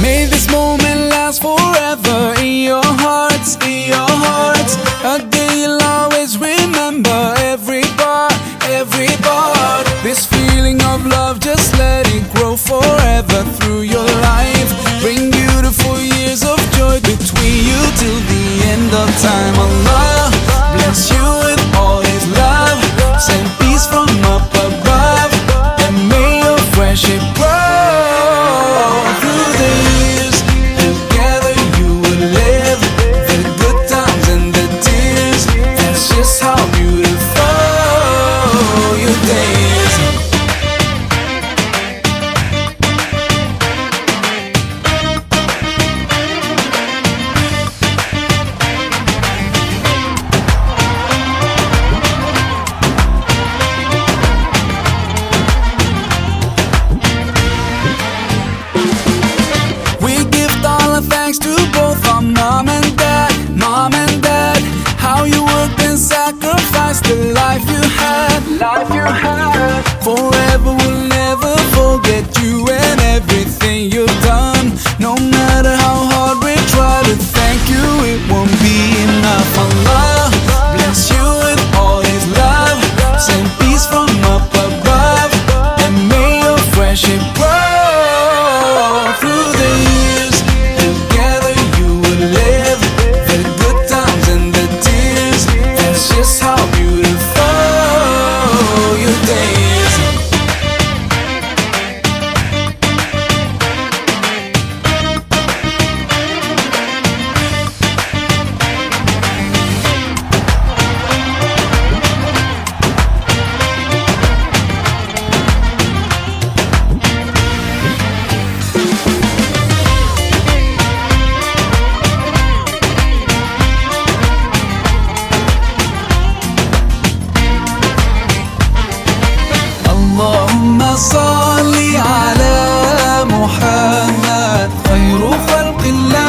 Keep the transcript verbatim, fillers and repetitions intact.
May this moment last forever in your hearts, in your hearts. A day you'll always remember, every part, every part. This feeling of love, just let it grow forever through your life. Bring beautiful years of joy between you till the end of time. Allah bless you with all His love, send peace from up above, and may your friendship grow through the years. Together you will live the good times and the tears. That's just how beautiful your days. Thanks to both our mom and dad, mom and dad. How you worked and sacrificed the life you had, life you had. Forever we'll never forget you and everything you've done. No matter how hard we try to thank you, it won't be enough. Allah bless you with all His love, send peace from up above, and may your friendship grow through the years. Live the good times and the tears. That's just how beautiful your days. اللهم صل على محمد خير خلق الله.